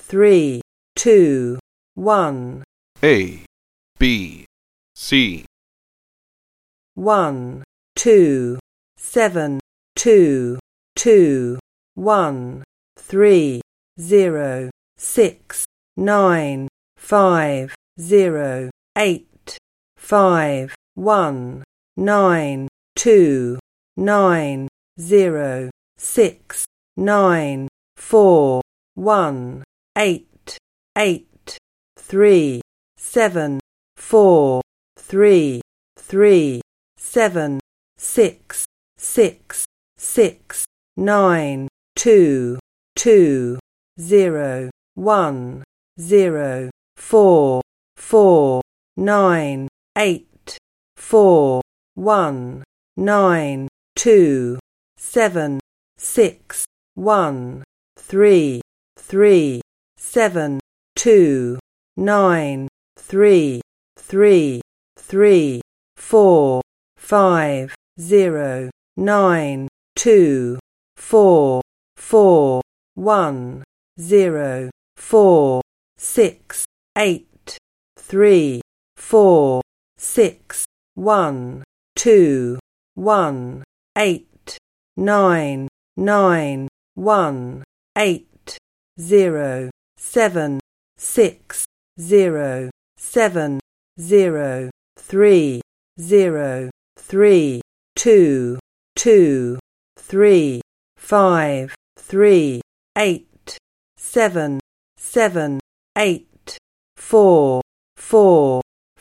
3, 2, 1. A, B, C. 1, 2, 7, 2, 2, 1, 3, 0, 6, 9, 5, 0, 8, 5, 1, 9, 2, 9, 0, 6, 9, 4, 1, 8, 8, 3, 7, 4, 3, 3, 7, 6, 6, 6, 9, 2, 2, 0, 1, 0, 4, 4, 9, 8, 4, 1, 9, 2, 7, 6, 1, 3, 3, 7, 2, 9, 3, 3, 3, 4, 5, 0, 9, 2, 4, 4, 1, 0, 4, 6, 8, 3, 4, 6, 1, 2, 1, 8, 9, 9, 1, 8, 0, 7, 6, 0, 7, 0, 3, 0, 3, 2, 2, 3, 5, 3, 8, 7, 7, 8, 4, 4,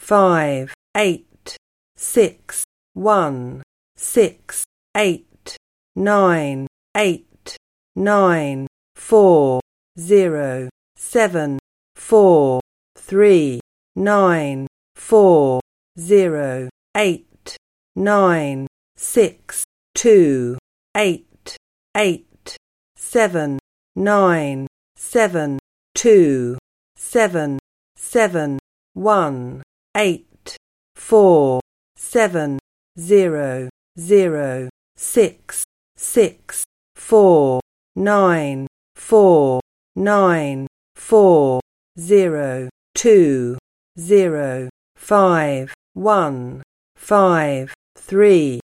5, 8, 6, 1, 6, 8, 9, 8, 9, 4, 0, 7, 4, 3, 9, 4, 0, 8, 9, 6, 2, 8, 8, 7, 9, 7, 2, 7, 7, 1, 8, 4, 7, 0, 0, 6, 6, 4, 9, 4, 9, 4, 0, 2, 0, 5, 1, 5, 3,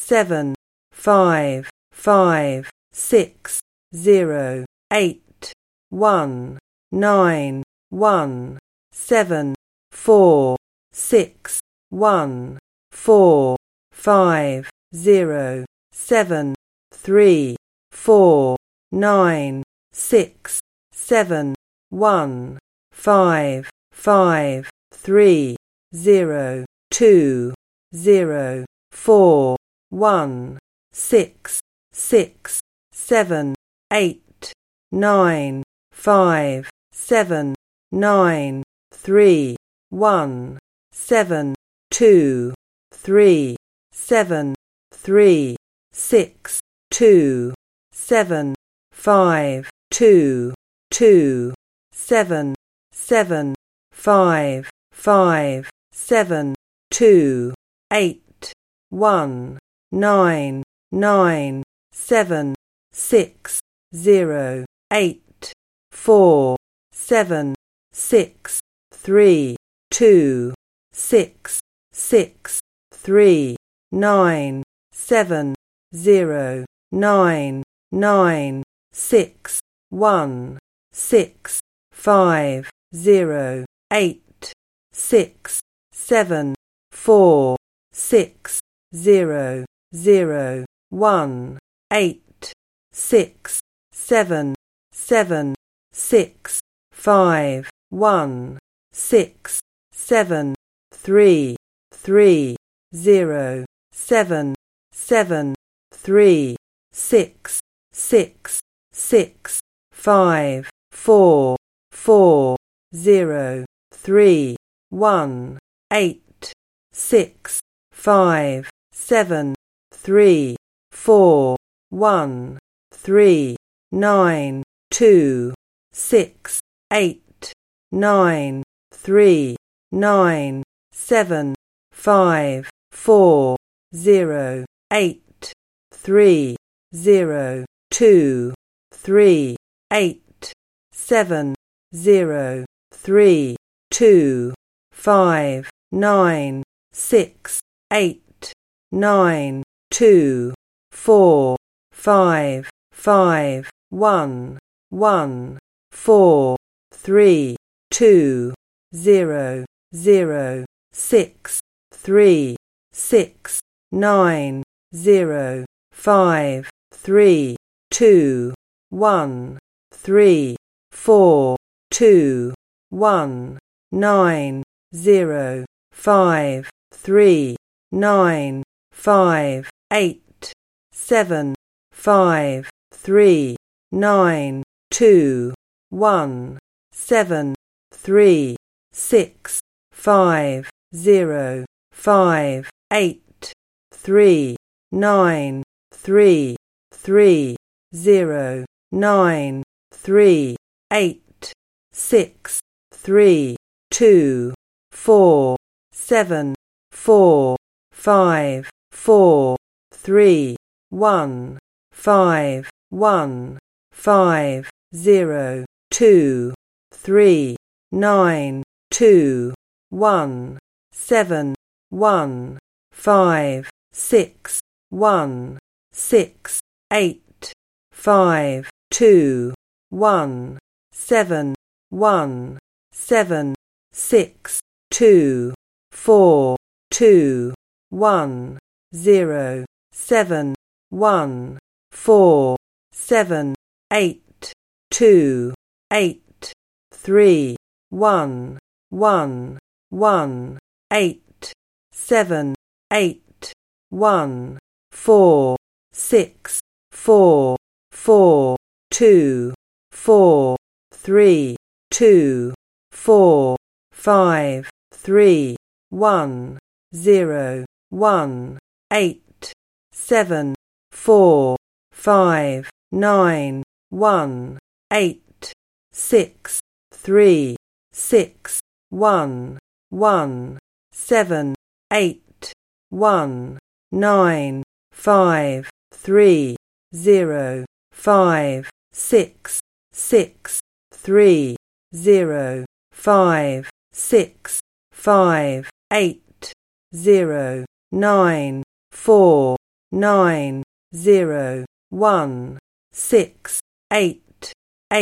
7, 5, 5, 6, 0, 8, 1, 9, 1, 7, 4, 6, 1, 4, 5, 0, 7, 3, 4, 9, 6, 7, 1, 5, 5, 3, 0, 2, 0, 4, 1, 6, 6, 7, 8, 9, 5, 7, 9, 3, 1, 7, 2, 3, 7, 3, 6, 2, 7, 5, 2, 2, 7, 7, 5, 5, 7, 2, 8, 1, 9, 9, 7, 6, 0, 8, 4, 7, 6, 3, 2, 6, 6, 3, 9, 7, 0, 9, 9, 6, 1, 6, 5, 0, 8, 6, 7, 4, 6, 0, 0, 1, 8, 6, 7, 7, 6, 5, 1, 6, 7, 3, 3, 0, 7, 7, 3, 6, 6, 6, 5, 4, 4, 0, 3, 1, 8, 6, 5, 7, 3, 4, 1, 3, 9, 2, 6, 8, 9, 3, 9, 7, 5, 4, 0, 8, 3, 0, 2, 3, 8, 7, 0, 3, 2, 5, 9, 6, 8, 9, 2, 4, 5, 5, 1, 1, 4, 3, 2, 0, 0, 6, 3, 6, 9, 0, 5, 3, 2, 1, 3, 4, 2, 1, 9, 0, 5, 3, 9, 5, 8, 7, 5, 3, 9, 2, 1, 7, 3, 6, 5, 0, 5, 8, 3, 9, 3, 3, 0, 9, 3, 8, 6, 3, 2, 4, 7, 4, 5, 4, 3, 1, 5, 1, 5, 0, 2, 3, 9, 2, 1, 7, 1, 5, 6, 1, 6, 8, 5, 2, 1, 7, 1, 7, 6, 2, 4, 2, 1, 0, 7, 1, 4, 7, 8, 2, 8, 3, 1, 1, 1, 8, 7, 8, 1, 4, 6, 4, 4, 2, 4, 3, 2, 4, 5, 3, 1, 0, 1, 8, 7, 4, 5, 9, 1, 8, 6, 3, 6, 1, 1, 7, 8, 1, 9, 5, 3, 0, 5, 6, 6, 3, 0, 5, 6, 5, 8, 0, 9, 4, 9, 0, 1, 6, 8,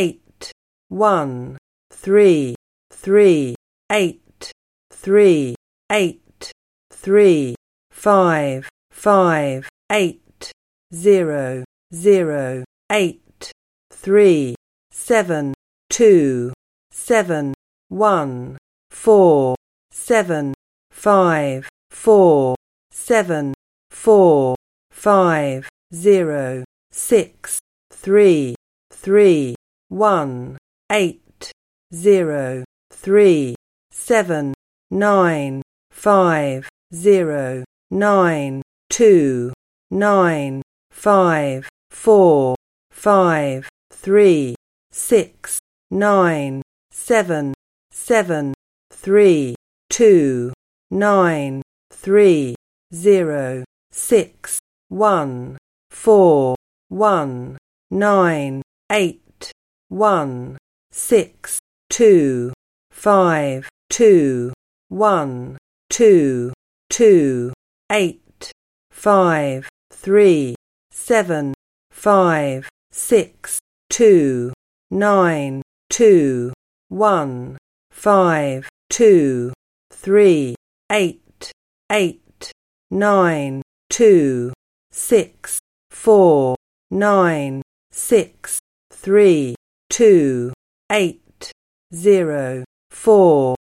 8, 1, 3, 3, 8, 3, 8, 3, 5, 5, 8, 0, 0, 8, 3, 7, 2, 7, 1, 4, 7, 5, 4, 7, 4, 5, 0, 6, 3, 3, 1, 8, 0, 3, 7, 9, 5, 0, 9, 2, 9, 5, 4, 5, 3, 6, 9, 7, 7, 3, 2, 9, 3, 0, 6, 1, 4, 1, 9, 8, 1, 6, 2, 5, 2, 1, 2, 2, 8, 5, 3, 7, 5, 6, 2, 9, 2, 1, 5, 2, 3, 8, 8, 9, 2, 6, 4, 9, 6, 3, 2, 8, 0, 4,